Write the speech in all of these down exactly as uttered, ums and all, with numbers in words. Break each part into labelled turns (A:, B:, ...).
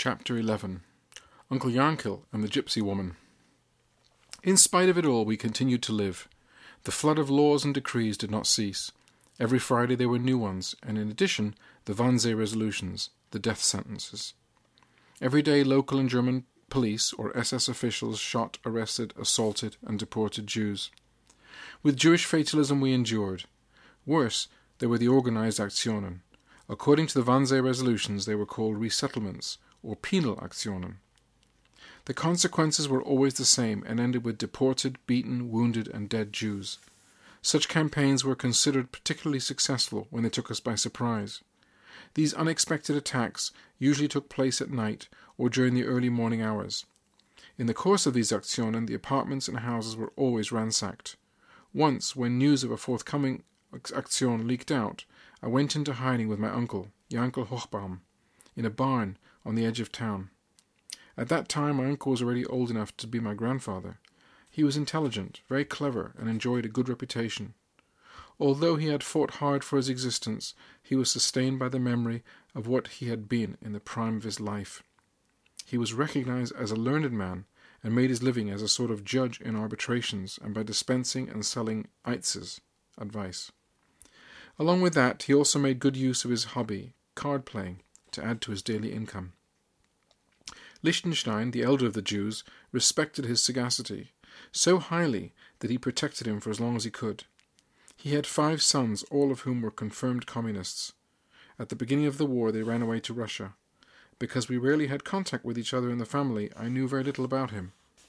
A: Chapter eleven. Uncle Yankel and the Gypsy Woman. In spite of it all, we continued to live. The flood of laws and decrees did not cease. Every Friday there were new ones, and in addition, the Wannsee resolutions, the death sentences. Every day local and German police or S S officials shot, arrested, assaulted, and deported Jews. With Jewish fatalism we endured. Worse, there were the organized Aktionen. According to the Wannsee resolutions, they were called resettlements, or penal Aktionen. The consequences were always the same and ended with deported, beaten, wounded, and dead Jews. Such campaigns were considered particularly successful when they took us by surprise. These unexpected attacks usually took place at night or during the early morning hours. In the course of these Aktionen, the apartments and houses were always ransacked. Once, when news of a forthcoming Aktion leaked out, I went into hiding with my uncle, Yankel Hochbaum, in a barn on the edge of town. At that time my uncle was already old enough to be my grandfather. He was intelligent, very clever, and enjoyed a good reputation. Although he had fought hard for his existence, he was sustained by the memory of what he had been in the prime of his life. He was recognized as a learned man, and made his living as a sort of judge in arbitrations, and by dispensing and selling eitzes, advice. Along with that, he also made good use of his hobby, card-playing, to add to his daily income. Liechtenstein, the elder of the Jews, respected his sagacity, so highly that he protected him for as long as he could. He had five sons, all of whom were confirmed communists. At the beginning of the war they ran away to Russia. Because we rarely had contact with each other in the family, I knew very little about him.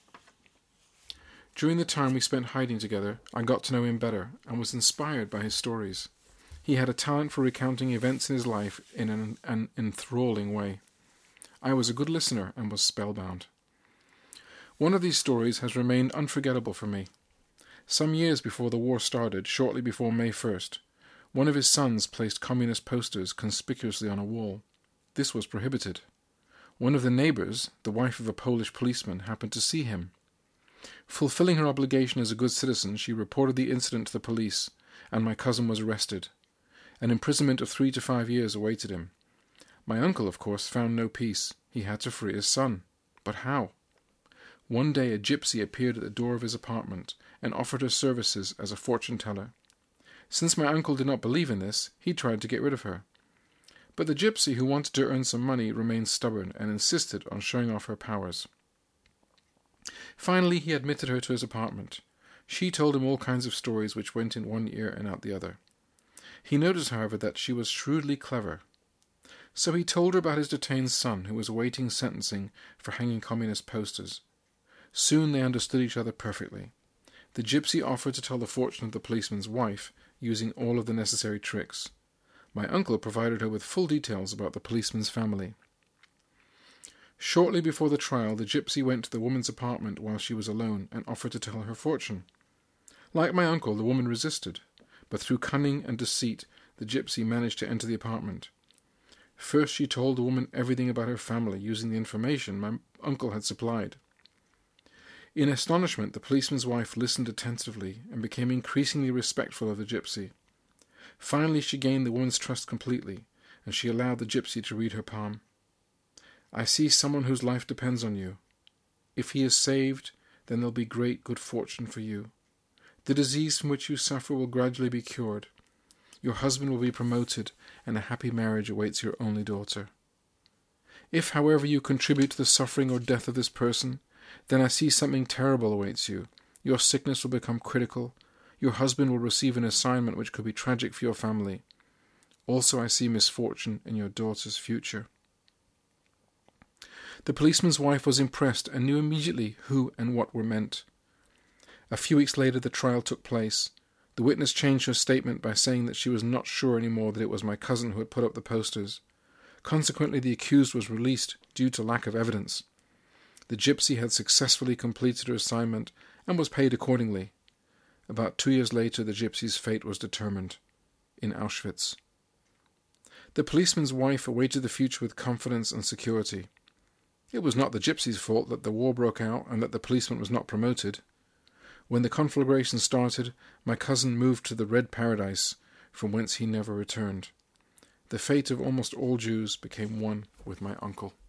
A: During the time we spent hiding together, I got to know him better, and was inspired by his stories. He had a talent for recounting events in his life in an, an enthralling way. I was a good listener and was spellbound. One of these stories has remained unforgettable for me. Some years before the war started, shortly before May first, one of his sons placed communist posters conspicuously on a wall. This was prohibited. One of the neighbors, the wife of a Polish policeman, happened to see him. Fulfilling her obligation as a good citizen, she reported the incident to the police, and my cousin was arrested. An imprisonment of three to five years awaited him. My uncle, of course, found no peace. He had to free his son. But how? One day a gypsy appeared at the door of his apartment and offered her services as a fortune-teller. Since my uncle did not believe in this, he tried to get rid of her. But the gypsy, who wanted to earn some money, remained stubborn and insisted on showing off her powers. Finally, he admitted her to his apartment. She told him all kinds of stories which went in one ear and out the other. He noticed, however, that she was shrewdly clever. So he told her about his detained son, who was awaiting sentencing for hanging communist posters. Soon they understood each other perfectly. The gypsy offered to tell the fortune of the policeman's wife, using all of the necessary tricks. My uncle provided her with full details about the policeman's family. Shortly before the trial, the gypsy went to the woman's apartment while she was alone and offered to tell her fortune. Like my uncle, the woman resisted, but through cunning and deceit, the gypsy managed to enter the apartment. First she told the woman everything about her family, using the information my uncle had supplied. In astonishment, the policeman's wife listened attentively and became increasingly respectful of the gypsy. Finally she gained the woman's trust completely, and she allowed the gypsy to read her palm. "I see someone whose life depends on you. If he is saved, then there'll be great good fortune for you. The disease from which you suffer will gradually be cured. Your husband will be promoted, and a happy marriage awaits your only daughter. If, however, you contribute to the suffering or death of this person, then I see something terrible awaits you. Your sickness will become critical. Your husband will receive an assignment which could be tragic for your family. Also I see misfortune in your daughter's future." The policeman's wife was impressed and knew immediately who and what were meant. A few weeks later the trial took place. The witness changed her statement by saying that she was not sure any more that it was my cousin who had put up the posters. Consequently, the accused was released due to lack of evidence. The gypsy had successfully completed her assignment and was paid accordingly. About two years later, the gypsy's fate was determined, in Auschwitz. The policeman's wife awaited the future with confidence and security. It was not the gypsy's fault that the war broke out and that the policeman was not promoted. When the conflagration started, my cousin moved to the Red Paradise, from whence he never returned. The fate of almost all Jews became one with my uncle.